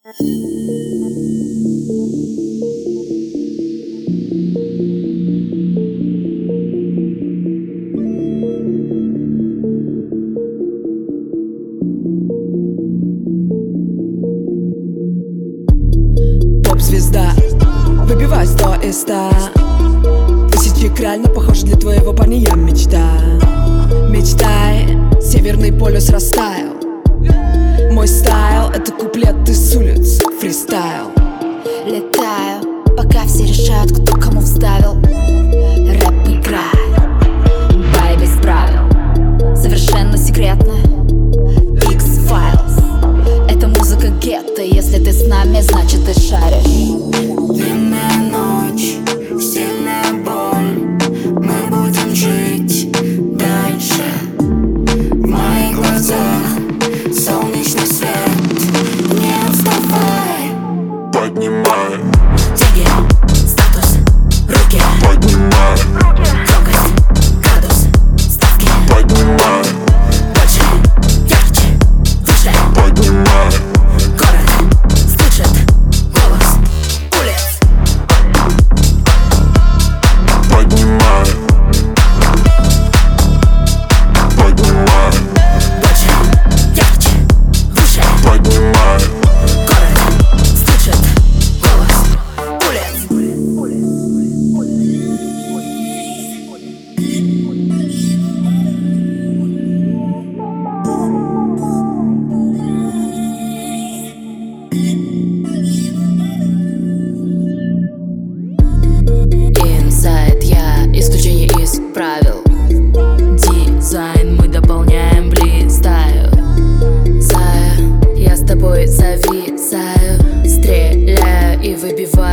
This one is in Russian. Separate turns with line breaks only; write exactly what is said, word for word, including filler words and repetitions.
Поп-звезда, выбивай сто из ста. Тысячекратно похож, для твоего парня я мечта. Мечтай, Северный полюс растаял. Мой стайл — это куплеты с улиц, фристайл.
Летаю, пока все решают, кто кому вставил. Рэп играет, бай без правил. Совершенно секретно, X-Files. Это музыка гетто, если ты с нами, значит ты шаришь.
Длинная ночь, сильная боль. Мы будем жить дальше. В моих глазах солнечный свет. Не вставай,
поднимай
деньги, статус, руки.
Поднимай
Громкость, градус, ставки.
Поднимай
Больше, ярче, выше.
Поднимай
Город слышит голос улиц.
Поднимай Поднимай
Больше, ярче, выше.
Поднимай
Город слышит голос улиц.
Инсайд, я исключение из правил. Дизайн мы дополняем блистаю. Зая, я с тобой зависаю. Стреляю и выбиваю